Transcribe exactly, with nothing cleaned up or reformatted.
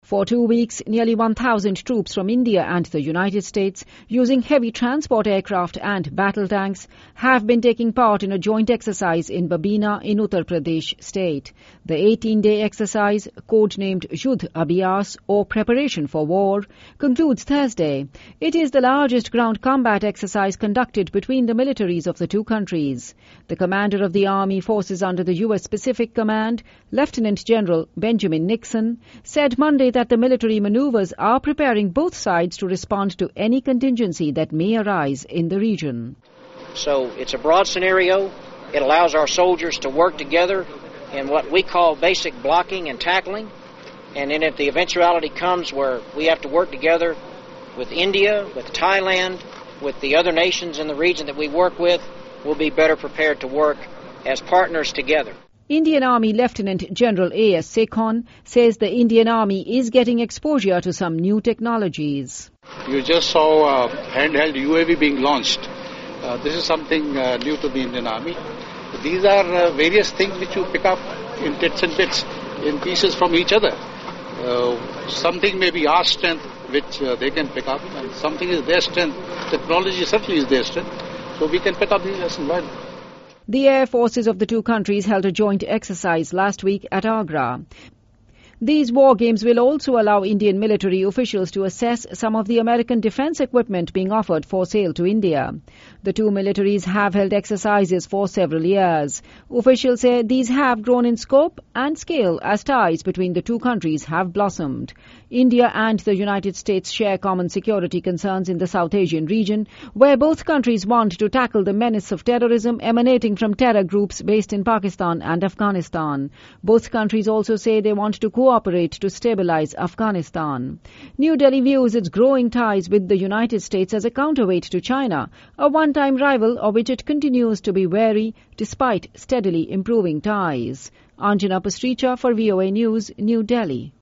For two weeks, nearly one thousand troops from India and the United States, using heavy transport aircraft and battle tanks, have been taking part in a joint exercise in Babina in Uttar Pradesh state. The eighteen-day exercise, codenamed Yudh Abhyas or Preparation for War, concludes Thursday. It is the largest ground combat exercise conducted between the militaries of the two countries. The commander of the army forces under the U S Pacific Command, Lieutenant General Benjamin Nixon, said Monday that the military maneuvers are preparing both sides to respond to any contingency that may arise in the region. So it's a broad scenario. It allows our soldiers to work together in what we call basic blocking and tackling. And then if the eventuality comes where we have to work together with India, with Thailand, with the other nations in the region that we work with, we'll be better prepared to work as partners together. Indian Army Lieutenant General A S Sekhon says the Indian Army is getting exposure to some new technologies. You just saw a handheld U A V being launched. Uh, this is something uh, new to the Indian Army. These are uh, various things which you pick up in bits and bits, in pieces from each other. Uh, something may be our strength, which uh, they can pick up, and something is their strength. Technology certainly is their strength, so we can pick up these lessons. The air forces of the two countries held a joint exercise last week at Agra. These war games will also allow Indian military officials to assess some of the American defense equipment being offered for sale to India. The two militaries have held exercises for several years. Officials say these have grown in scope and scale as ties between the two countries have blossomed. India and the United States share common security concerns in the South Asian region, where both countries want to tackle the menace of terrorism emanating from terror groups based in Pakistan and Afghanistan. Both countries also say they want to cooperate to stabilize Afghanistan. New Delhi views its growing ties with the United States as a counterweight to China, a one-time rival of which it continues to be wary despite steadily improving ties. Anjana Pastricha for V O A News, New Delhi.